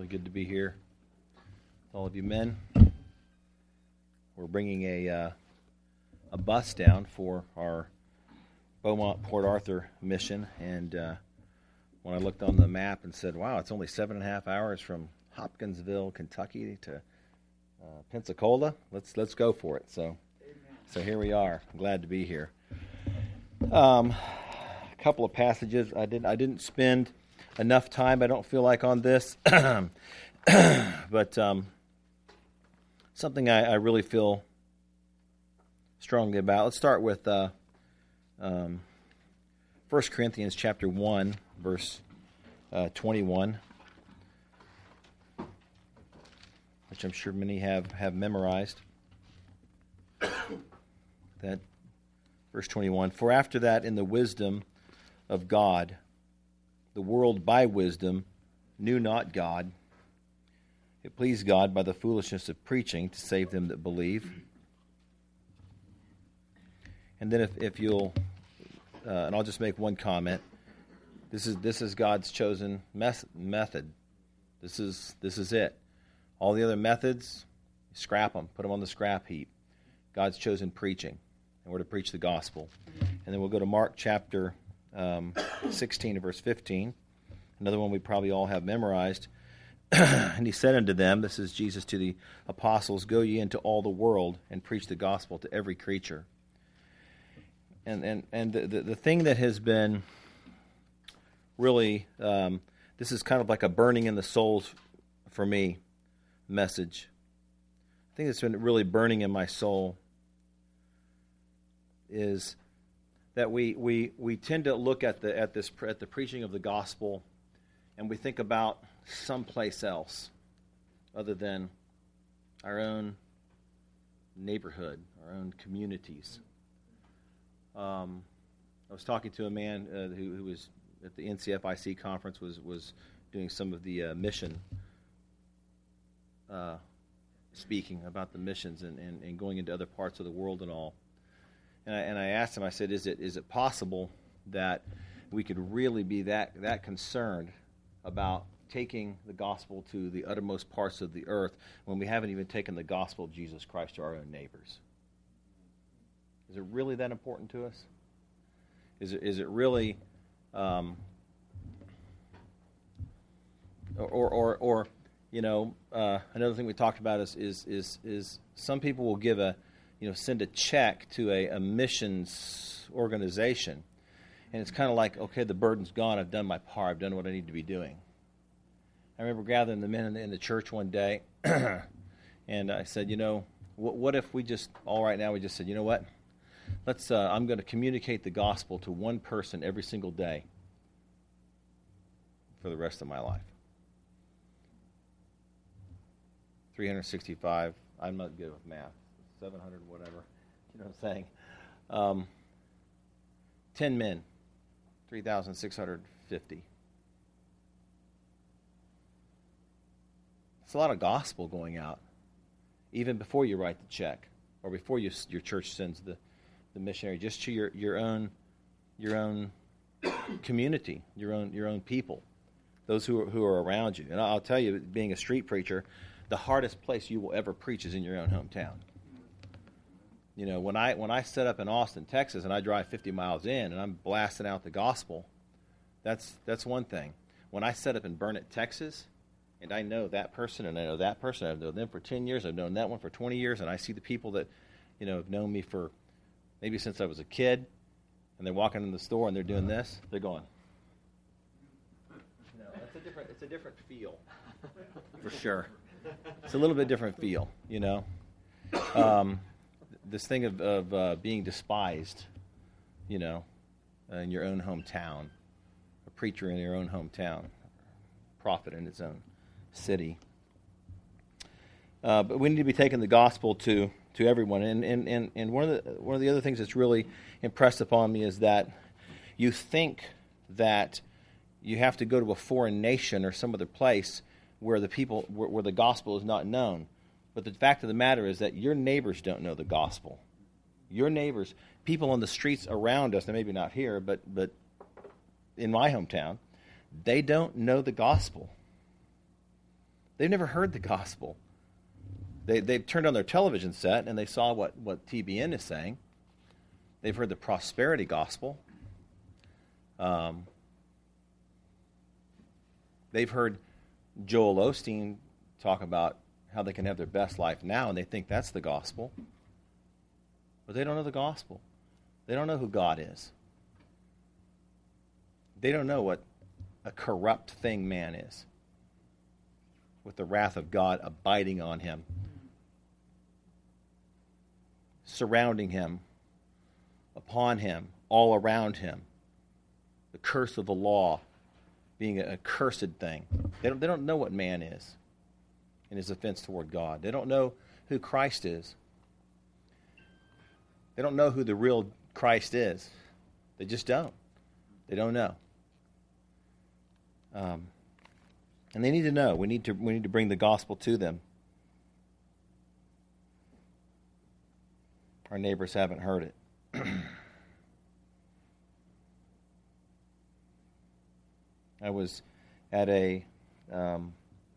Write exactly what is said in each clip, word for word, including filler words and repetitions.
Really good to be here with all of you men. We're bringing a uh, a bus down for our Beaumont Port Arthur mission, and uh, when I looked on the map and said, "Wow, it's only seven and a half hours from Hopkinsville, Kentucky, to uh, Pensacola. Let's let's go for it." So, so here we are. I'm glad to be here. Um, a couple of passages. I didn't I didn't spend enough time, I don't feel like, on this, but um, something I, I really feel strongly about. Let's start with uh, um, First Corinthians chapter one, verse uh, twenty-one, which I'm sure many have, have memorized. That verse twenty-one, "For after that, in the wisdom of God, the world by wisdom knew not God. It pleased God by the foolishness of preaching to save them that believe." And then if, if you'll, uh, and I'll just make one comment. This is this is God's chosen mes- method. This is this is it. All the other methods, scrap them, put them on the scrap heap. God's chosen preaching, and we're to preach the gospel. And then we'll go to Mark chapter Um, sixteen, verse fifteen, another one we probably all have memorized. "And he said unto them," this is Jesus to the apostles, "Go ye into all the world and preach the gospel to every creature." And and and the, the, the thing that has been really, um, this is kind of like a burning in the souls for me message. I think it's been really burning in my soul is that we, we, we tend to look at the at this at the preaching of the gospel, and we think about someplace else other than our own neighborhood, our own communities. Um, I was talking to a man uh, who, who was at the N C F I C conference, was was doing some of the uh, mission uh, speaking about the missions and, and, and going into other parts of the world and all. And I, and I asked him, I said, is it is it possible that we could really be that, that concerned about taking the gospel to the uttermost parts of the earth when we haven't even taken the gospel of Jesus Christ to our own neighbors? Is it really that important to us? Is it is it really, um, or or or you know, uh, another thing we talked about is is is is some people will give a you know, send a check to a, a missions organization, and it's kind of like, okay, the burden's gone. I've done my part. I've done what I need to be doing. I remember gathering the men in the, in the church one day, and I said, you know, what, what if we just, all right now, we just said, you know what, let's. Uh, I'm going to communicate the gospel to one person every single day for the rest of my life. three hundred sixty-five. I'm not good with math. seven hundred, whatever, you know what I'm saying? Um, ten men, three thousand six hundred fifty. It's a lot of gospel going out, even before you write the check, or before you, your church sends the, the missionary, just to your, your own your own community, your own your own people, those who are, who are around you. And I'll tell you, being a street preacher, the hardest place you will ever preach is in your own hometown. You know, when I when I set up in Austin, Texas, and I drive fifty miles in, and I'm blasting out the gospel, that's that's one thing. When I set up in Burnett, Texas, and I know that person, and I know that person, I've known them for ten years, I've known that one for twenty years, and I see the people that, you know, have known me for maybe since I was a kid, and they're walking in the store and they're doing this, they're going. You know, it's a different it's a different feel, for sure. It's a little bit different feel, you know. Um, This thing of, of uh, being despised, you know, uh, in your own hometown, a preacher in your own hometown, a prophet in his own city. Uh, but we need to be taking the gospel to, to everyone. And, and, and, and one of the one of the other things that's really impressed upon me is that you think that you have to go to a foreign nation or some other place where the people where, where the gospel is not known. But the fact of the matter is that your neighbors don't know the gospel. Your neighbors, people on the streets around us, and maybe not here, but but in my hometown, they don't know the gospel. They've never heard the gospel. They, they've turned on their television set and they saw what, what T B N is saying. They've heard the prosperity gospel. Um, they've heard Joel Osteen talk about how they can have their best life now, and they think that's the gospel. But they don't know the gospel. They don't know who God is. They don't know what a corrupt thing man is, with the wrath of God abiding on him, surrounding him, upon him, all around him. The curse of the law being a cursed thing. They don't, they don't know what man is in his offense toward God. They don't know who Christ is. They don't know who the real Christ is. They just don't. They don't know. Um, and they need to know. We need to we need to bring the gospel to them. Our neighbors haven't heard it. I was at a um,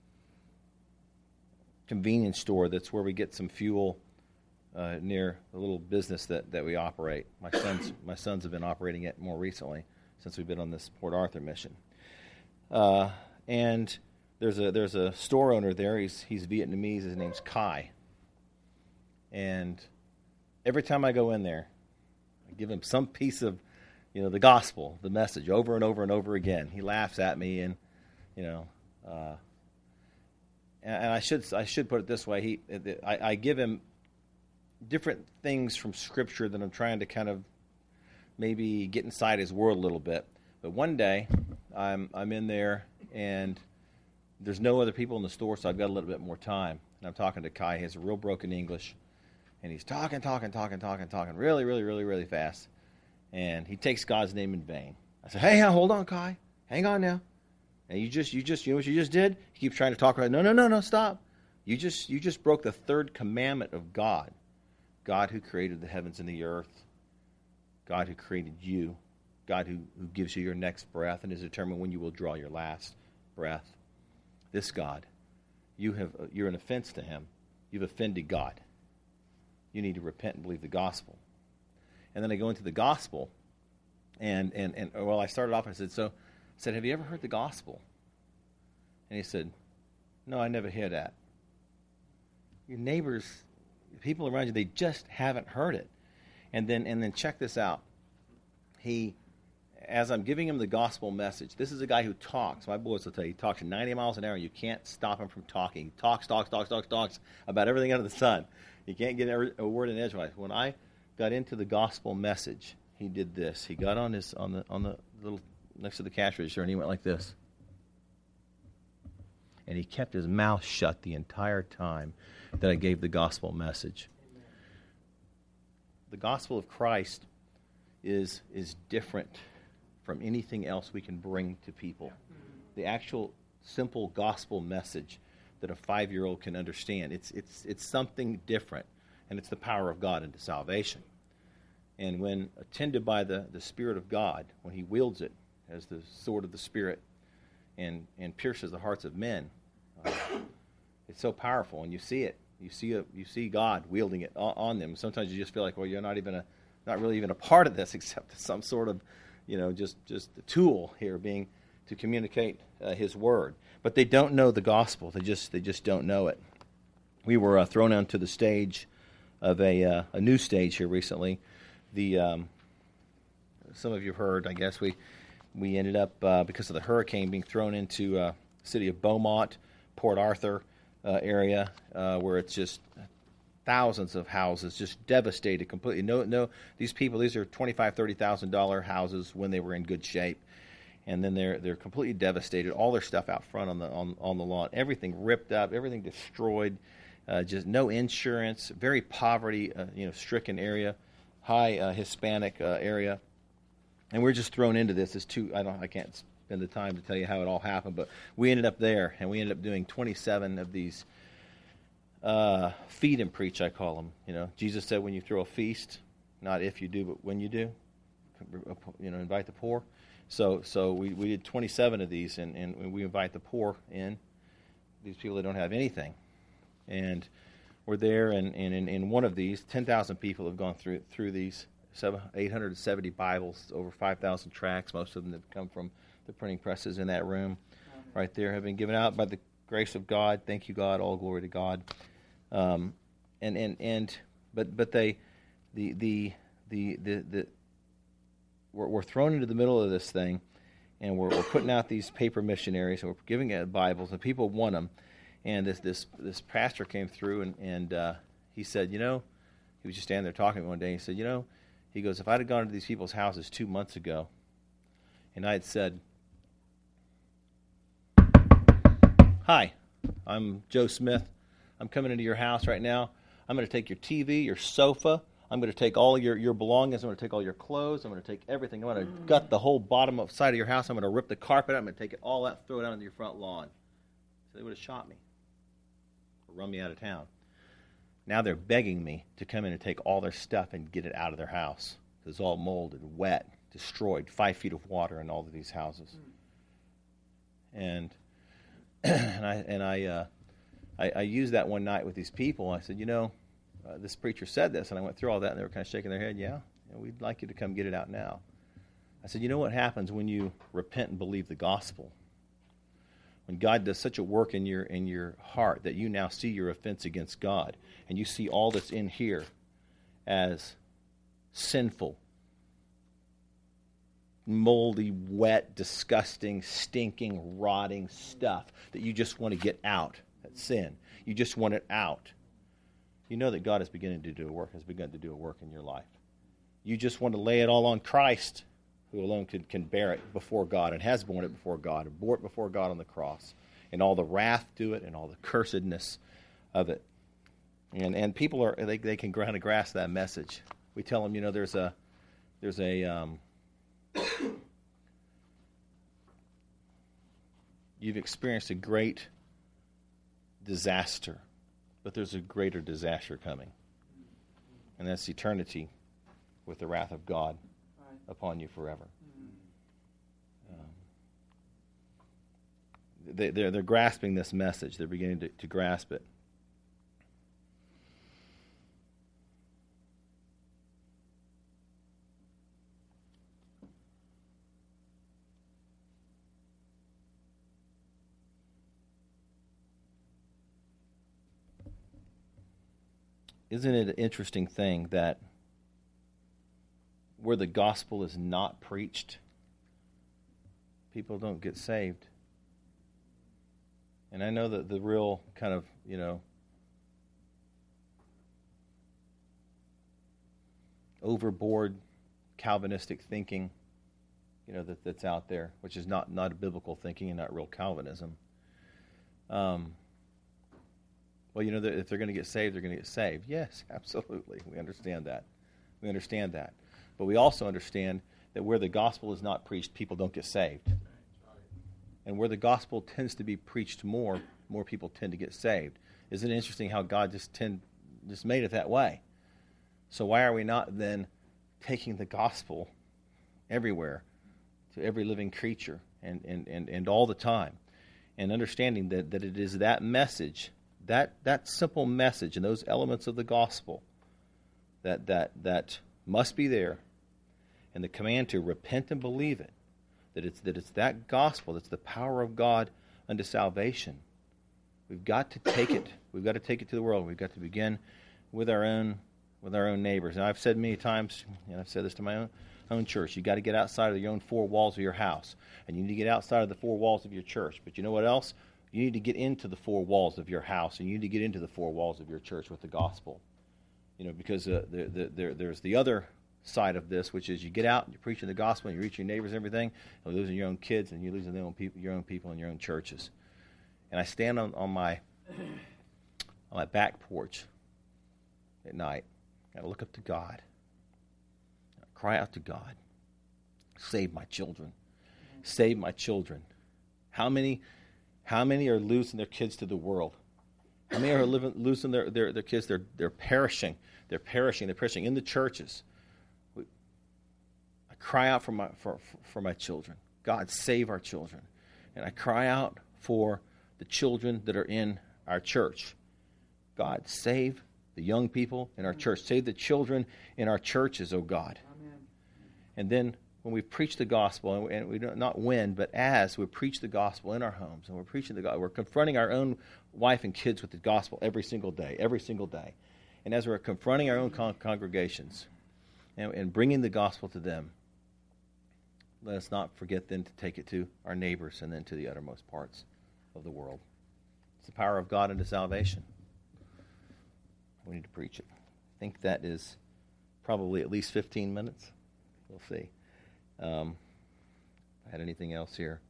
convenience store. That's where we get some fuel uh, near the little business that, that we operate. My sons my sons have been operating it more recently since we've been on this Port Arthur mission. Uh, and there's a there's a store owner there. He's he's Vietnamese. His name's Kai. And every time I go in there, I give him some piece of, you know, the gospel, the message, over and over and over again. He laughs at me, and you know, uh, and, and I should I should put it this way: he, I, I give him different things from Scripture that I'm trying to kind of maybe get inside his world a little bit. But one day, I'm I'm in there, and there's no other people in the store, so I've got a little bit more time. And I'm talking to Kai. He has a real broken English, and he's talking, talking, talking, talking, talking, really, really, really, really fast. And he takes God's name in vain. I said, "Hey, hold on, Kai. Hang on now. And you just, you just, you know what you just did? He keeps trying to talk right. No, no, no, no, stop. You just, you just broke the third commandment of God. God who created the heavens and the earth. God who created you. God who, who gives you your next breath and is determined when you will draw your last breath. This God, you have, you're an offense to him. You've offended God. You need to repent and believe the gospel." And then I go into the gospel, and, and, and well, I started off, I said, so, I said, "Have you ever heard the gospel?" And he said, "No, I never hear that." Your neighbors, people around you, they just haven't heard it. And then, and then check this out. He, as I'm giving him the gospel message, this is a guy who talks. My boys will tell you, he talks at ninety miles an hour, and you can't stop him from talking. He talks, talks, talks, talks, talks about everything under the sun. You can't get a word in edgewise. When I got into the gospel message, he did this. He got on his on the on the little next to the cash register, and he went like this. And he kept his mouth shut the entire time that I gave the gospel message. Amen. The gospel of Christ is is different from anything else we can bring to people. The actual simple gospel message that a five-year-old can understand. It's it's it's something different. And it's the power of God into salvation. And when attended by the, the Spirit of God, when he wields it as the sword of the Spirit and, and pierces the hearts of men, uh, it's so powerful. And you see it. You see a, you see God wielding it on, on them. Sometimes you just feel like, well, you're not even a, not really even a part of this, except some sort of, you know, just, just a tool here being to communicate uh, his word. But they don't know the gospel. They just they just don't know it. We were uh, thrown onto the stage of a uh, a new stage here recently. The um, some of you have heard, I guess we we ended up uh, because of the hurricane being thrown into uh, the city of Beaumont, Port Arthur uh, area, uh, where it's just thousands of houses just devastated completely. No, no, these people, these are twenty-five, thirty thousand dollar houses when they were in good shape, and then they're they're completely devastated. All their stuff out front on the on on the lawn, everything ripped up, everything destroyed. Uh, just no insurance, very poverty, uh, you know, stricken area, high uh, Hispanic uh, area, and we're just thrown into this. As two, I don't, I can't spend the time to tell you how it all happened, but we ended up there, and we ended up doing twenty-seven of these uh, feed and preach, I call them. You know, Jesus said, when you throw a feast, not if you do, but when you do, you know, invite the poor. So, so we, we did twenty-seven of these, and, and we invite the poor in. these people that don't have anything. And we're there, and, and in, in one of these, ten thousand people have gone through through these, eight hundred seventy Bibles, over five thousand tracts, most of them that come from the printing presses in that room right there, have been given out by the grace of God. Thank you, God. All glory to God. Um, and, and, and, but, but they, the, the, the, the, the we're, we're thrown into the middle of this thing, and we're, we're putting out these paper missionaries, and we're giving out Bibles, and people want them. And this this this pastor came through, and, and uh, he said, you know, he was just standing there talking to me one day. He said, you know, he goes, if I'd have gone to these people's houses two months ago, and I had said, hi, I'm Joe Smith. I'm coming into your house right now. I'm going to take your T V, your sofa. I'm going to take all your, your belongings. I'm going to take all your clothes. I'm going to take everything. I'm going to gut the whole bottom of side of your house. I'm going to rip the carpet out. I'm going to take it all out, throw it out on your front lawn. So they would have shot me. Run me out of town. Now they're begging me to come in and take all their stuff and get it out of their house. It's all molded, wet, destroyed, five feet of water in all of these houses. Mm. And and I and I, uh, I I used that one night with these people. I said, you know, uh, this preacher said this, and I went through all that, and they were kind of shaking their head. Yeah, yeah, we'd like you to come get it out now. I said, you know what happens when you repent and believe the gospel? When God does such a work in your in your heart that you now see your offense against God, and you see all that's in here as sinful, moldy, wet, disgusting, stinking, rotting stuff that you just want to get out. That's sin. You just want it out. You know that God is beginning to do a work, has begun to do a work in your life. You just want to lay it all on Christ, who alone can, can bear it before God, and has borne it before God, and bore it before God on the cross, and all the wrath to it, and all the cursedness of it. And and people are they they can kind of grasp that message. We tell them, you know, there's a there's a um, you've experienced a great disaster, but there's a greater disaster coming, and that's eternity with the wrath of God upon you forever. Um, they, they're, they're grasping this message. They're beginning to, to grasp it. Isn't it an interesting thing that where the gospel is not preached, people don't get saved? And I know that the real kind of, you know, overboard Calvinistic thinking, you know, that, that's out there, which is not, not a biblical thinking and not real Calvinism. Um, well, you know, if they're going to get saved, they're going to get saved. Yes, absolutely. We understand that. We understand that. But we also understand that where the gospel is not preached, people don't get saved. And where the gospel tends to be preached more, more people tend to get saved. Isn't it interesting how God just tend, just made it that way? So why are we not then taking the gospel everywhere, to every living creature, and, and, and, and all the time, and understanding that, that it is that message, that that simple message and those elements of the gospel that that that must be there, and the command to repent and believe it, that it's that it's that gospel that's the power of God unto salvation. We've got to take it. We've got to take it to the world. We've got to begin with our own with our own neighbors. And I've said many times, and I've said this to my own own church, you've got to get outside of your own four walls of your house, and you need to get outside of the four walls of your church. But you know what else? You need to get into the four walls of your house, and you need to get into the four walls of your church with the gospel. You know, because uh, there, there, there's the other side of this, which is you get out and you're preaching the gospel and you reach your neighbors and everything, and you're losing your own kids and you're losing their own people, your own people in your own churches. And I stand on, on my on my back porch at night, and I look up to God. I cry out to God, save my children, save my children. How many, how many are losing their kids to the world? How many are living, losing their, their, their kids? They're they're perishing. They're perishing. They're perishing in the churches. We, I cry out for my for, for my children. God, save our children. And I cry out for the children that are in our church. God, save the young people in our church. Save the children in our churches, oh God. Amen. And then when we preach the gospel, and we, and we don't, not when, but as we preach the gospel in our homes, and we're preaching the gospel, we're confronting our own wife and kids with the gospel every single day, every single day. And as we're confronting our own con- congregations and, and bringing the gospel to them, let us not forget then to take it to our neighbors and then to the uttermost parts of the world. It's the power of God unto salvation. We need to preach it. I think that is probably at least fifteen minutes. We'll see. Um, if I had anything else here.